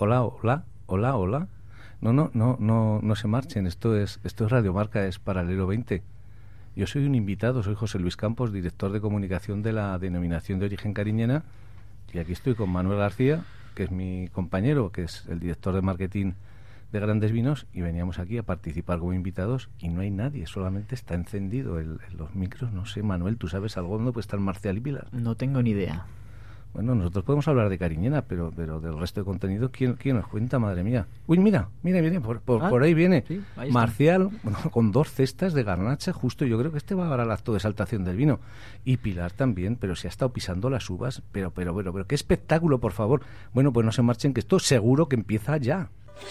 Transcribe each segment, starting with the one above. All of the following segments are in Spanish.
Hola. No se marchen. Esto es Radio Marca, es Paralelo 20. Yo soy un invitado, soy José Luis Campos, director de comunicación de la Denominación de Origen Cariñena, y aquí estoy con Manuel García, que es mi compañero, que es el director de marketing de Grandes Vinos, y veníamos aquí a participar como invitados y no hay nadie, solamente está encendido los micros. No sé, Manuel, ¿tú sabes algo dónde puede estar Marcial y Pilar? No tengo ni idea. Bueno, nosotros podemos hablar de Cariñena, pero del resto de contenido, ¿quién nos cuenta? Madre mía. Uy, mira, por ahí viene. Sí, ahí Marcial, bueno, con 2 cestas de garnacha, justo. Yo creo que este va ahora al acto de exaltación del vino. Y Pilar también, pero se ha estado pisando las uvas. Pero, qué espectáculo, por favor. Bueno, pues no se marchen, que esto seguro que empieza ya.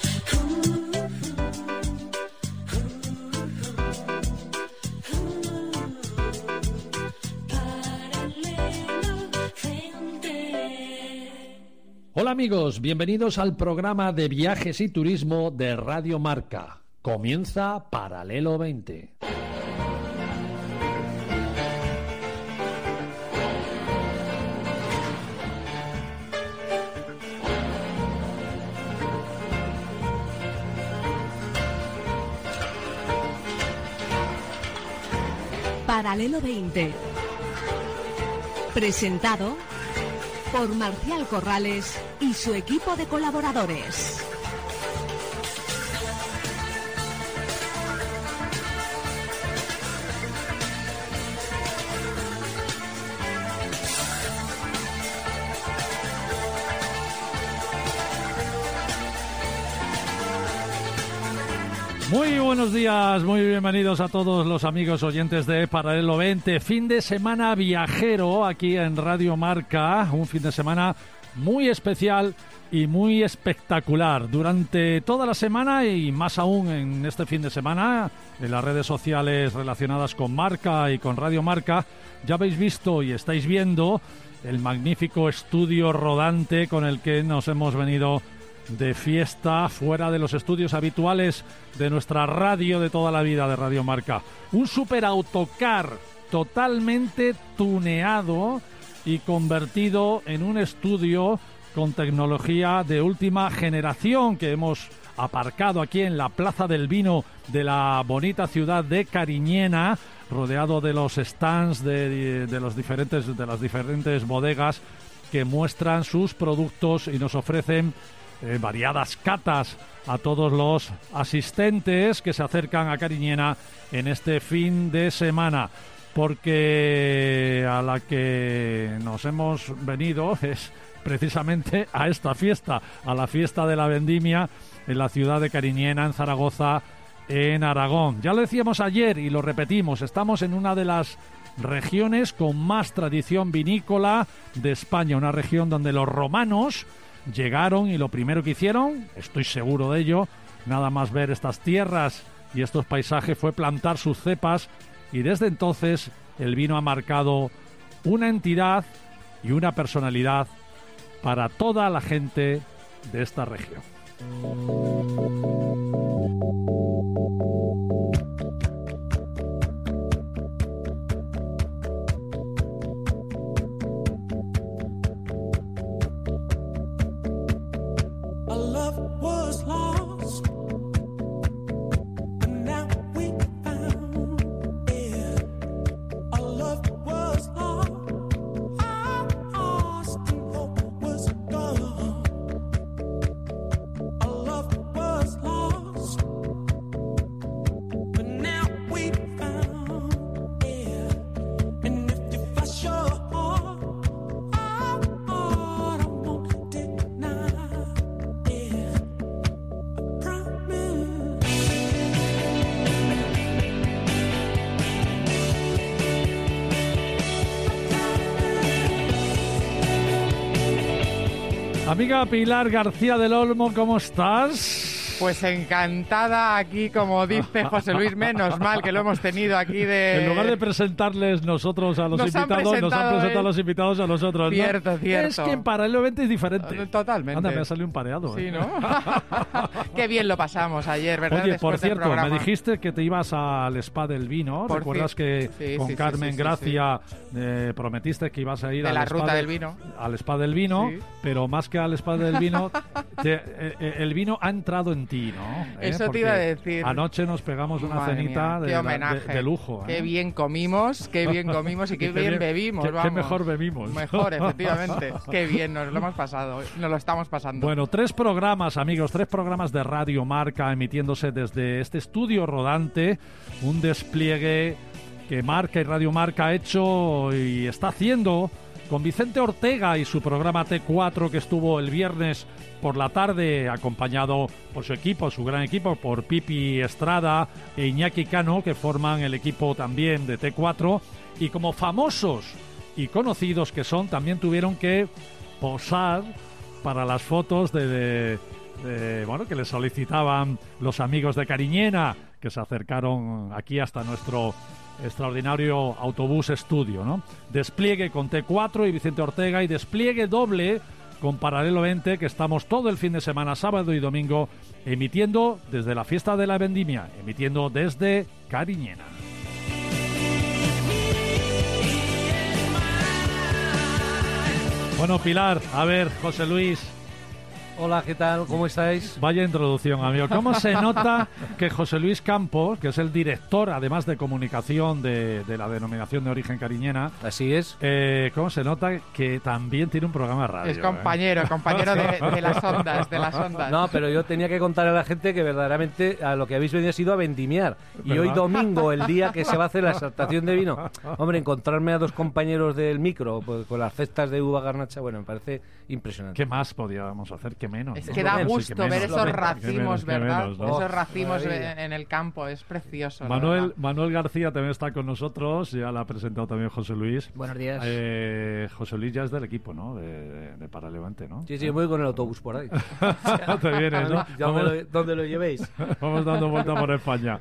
Hola amigos, bienvenidos al programa de viajes y turismo de Radio Marca. Comienza Paralelo 20. Paralelo 20. Presentado por Marcial Corrales y su equipo de colaboradores. Muy buenos días, muy bienvenidos a todos los amigos oyentes de Paralelo 20. Fin de semana viajero aquí en Radio Marca, un fin de semana muy especial y muy espectacular. Durante toda la semana y más aún en este fin de semana, en las redes sociales relacionadas con Marca y con Radio Marca, ya habéis visto y estáis viendo el magnífico estudio rodante con el que nos hemos venido de fiesta fuera de los estudios habituales de nuestra radio de toda la vida de Radio Marca. Un super autocar totalmente tuneado y convertido en un estudio con tecnología de última generación que hemos aparcado aquí en la Plaza del Vino de la bonita ciudad de Cariñena, rodeado de los stands de las diferentes bodegas que muestran sus productos y nos ofrecen variadas catas a todos los asistentes que se acercan a Cariñena en este fin de semana, porque a la que nos hemos venido es precisamente a esta fiesta, a la fiesta de la vendimia en la ciudad de Cariñena, en Zaragoza, en Aragón. Ya lo decíamos ayer y lo repetimos, estamos en una de las regiones con más tradición vinícola de España, una región donde los romanos llegaron y lo primero que hicieron, estoy seguro de ello, nada más ver estas tierras y estos paisajes, fue plantar sus cepas, y desde entonces el vino ha marcado una entidad y una personalidad para toda la gente de esta región. Amiga Pilar García del Olmo, ¿cómo estás? Pues encantada aquí, como dice José Luis, menos mal que lo hemos tenido aquí de... En lugar de presentarles nosotros a los invitados, nos han presentado los invitados a nosotros, ¿no? Cierto. Es que en Paralelo 20 es diferente. Totalmente. Anda, me ha salido un pareado. Sí, ¿no? Qué bien lo pasamos ayer, ¿verdad? Oye, Después por cierto, del programa. me dijiste que te ibas al Spa del Vino. ¿Recuerdas que con Carmen Gracia prometiste que ibas a ir de la ruta del vino? Al Spa del Vino, sí. Pero más que al Spa del Vino, el vino ha entrado en ti, ¿no? Eso te iba a decir. Anoche nos pegamos una cenita de lujo. Qué bien comimos y qué bien bebimos. Qué mejor bebimos. Mejor, efectivamente. Qué bien, nos lo hemos pasado, nos lo estamos pasando. Bueno, 3 programas, amigos, 3 programas de Radio Marca emitiéndose desde este estudio rodante, un despliegue que Marca y Radio Marca ha hecho y está haciendo con Vicente Ortega y su programa T4 que estuvo el viernes por la tarde acompañado por su equipo, su gran equipo, por Pipi Estrada e Iñaki Cano, que forman el equipo también de T4, y como famosos y conocidos que son, también tuvieron que posar para las fotos que les solicitaban los amigos de Cariñena, que se acercaron aquí hasta nuestro extraordinario autobús estudio, ¿no? Despliegue con T4 y Vicente Ortega, y despliegue doble con Paralelo 20, que estamos todo el fin de semana, sábado y domingo, emitiendo desde la fiesta de la vendimia, emitiendo desde Cariñena. Bueno, Pilar, a ver, José Luis. Hola, ¿qué tal? ¿Cómo estáis? Vaya introducción, amigo. ¿Cómo se nota que José Luis Campos, que es el director, además de comunicación de la denominación de origen Cariñena... Así es. ¿Cómo se nota que también tiene un programa de radio? Es compañero de las ondas, No, pero yo tenía que contar a la gente que verdaderamente a lo que habéis venido ha sido a vendimiar. Y hoy domingo, el día que se va a hacer la exaltación de vino, hombre, encontrarme a 2 compañeros del micro pues, con las cestas de uva garnacha, bueno, me parece impresionante. ¿Qué más podíamos hacer? ¿Qué menos? Es que da gusto ver esos racimos, ¿verdad? Menos, ¿no? Esos racimos en el campo, es precioso. Manuel García también está con nosotros, ya la ha presentado también José Luis. Buenos días. José Luis ya es del equipo, ¿no? De Paralevante, ¿no? Sí, voy con el autobús por ahí. Te vienes, ¿no? ¿Dónde lo llevéis? Vamos dando vuelta por España.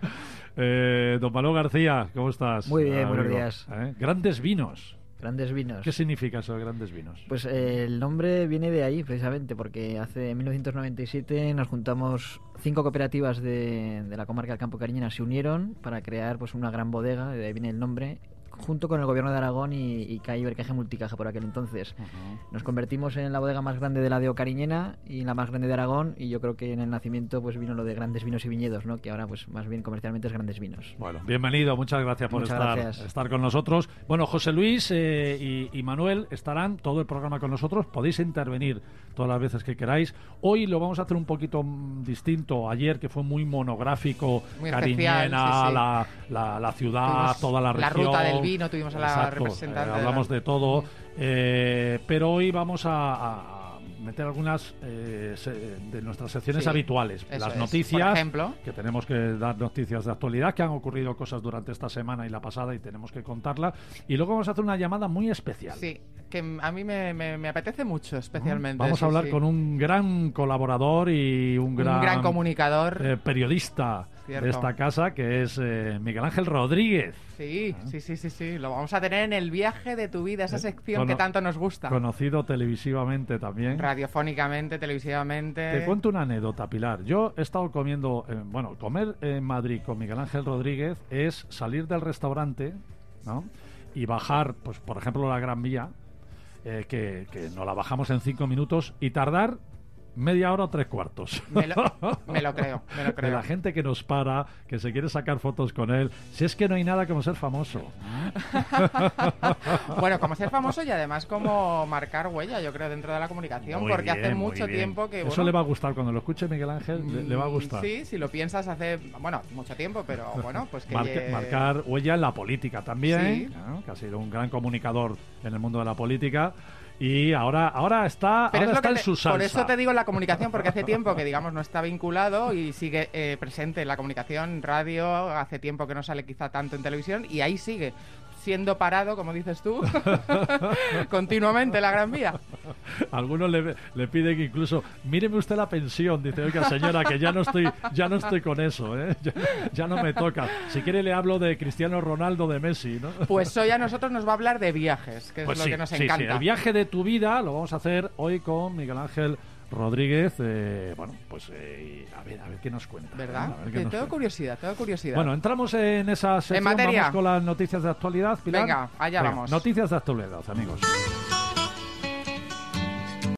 Don Manuel García, ¿cómo estás? Muy bien, buenos días. Grandes vinos. Grandes vinos. ¿Qué significa eso de Grandes Vinos? Pues el nombre viene de ahí, precisamente, porque en 1997 nos juntamos 5 cooperativas de la comarca del Campo Cariñena, se unieron para crear pues una gran bodega, de ahí viene el nombre, junto con el gobierno de Aragón y CAI Ibercaja Multicaja por aquel entonces. Nos convertimos en la bodega más grande de la DEO Cariñena y la más grande de Aragón, y yo creo que en el nacimiento pues vino lo de Grandes Vinos y Viñedos, ¿no? Que ahora pues más bien comercialmente es Grandes Vinos. Bueno, bienvenido, muchas gracias por estar con nosotros. Bueno, José Luis y Manuel estarán todo el programa con nosotros, podéis intervenir todas las veces que queráis. Hoy lo vamos a hacer un poquito distinto. Ayer, que fue muy monográfico, muy Cariñena, especial, sí. La ciudad, toda la región. La ruta del vino, tuvimos a la representante. Hablamos de todo, pero hoy vamos a meter algunas de nuestras secciones habituales. Las noticias, por ejemplo, que tenemos que dar noticias de actualidad, que han ocurrido cosas durante esta semana y la pasada y tenemos que contarla. Y luego vamos a hacer una llamada muy especial. Sí, que a mí me apetece mucho, especialmente. Vamos a hablar con un gran colaborador y un gran comunicador, periodista. Cierto. De esta casa, que es Miguel Ángel Rodríguez. Sí, lo vamos a tener en El viaje de tu vida, esa sección que tanto nos gusta. Conocido televisivamente también. Radiofónicamente, televisivamente. Te cuento una anécdota, Pilar. Yo he estado comiendo, comer en Madrid con Miguel Ángel Rodríguez es salir del restaurante, ¿no? Y bajar, pues por ejemplo, la Gran Vía, que nos la bajamos en 5 minutos y tardar media hora o 3/4. Me lo creo. De la gente que nos para, que se quiere sacar fotos con él. Si es que no hay nada como ser famoso. Bueno, como ser famoso y además como marcar huella, yo creo, dentro de la comunicación, porque hace mucho tiempo que... Eso le va a gustar, cuando lo escuche Miguel Ángel, le va a gustar. Sí, si lo piensas hace, mucho tiempo, pero bueno, pues que... Marcar huella en la política también, sí. ¿no? Que ha sido un gran comunicador en el mundo de la política. Y ahora está en su salsa. Por eso te digo la comunicación, porque hace tiempo que, digamos, no está vinculado y sigue presente en la comunicación, radio, hace tiempo que no sale quizá tanto en televisión, y ahí sigue siendo parado, como dices tú, continuamente la Gran Vía. Algunos le piden que incluso, míreme usted la pensión, dice, oiga señora, que ya no estoy con eso, ¿eh? Ya no me toca. Si quiere le hablo de Cristiano Ronaldo, de Messi, ¿no? Pues hoy a nosotros nos va a hablar de viajes, que es lo que nos encanta. Sí, el viaje de tu vida lo vamos a hacer hoy con Miguel Ángel Rodríguez. A ver qué nos cuenta. ¿Verdad? Tengo curiosidad. Bueno, entramos en esa sección. En materia. Vamos con las noticias de actualidad, Pilar. Venga, allá vamos. Noticias de actualidad, amigos.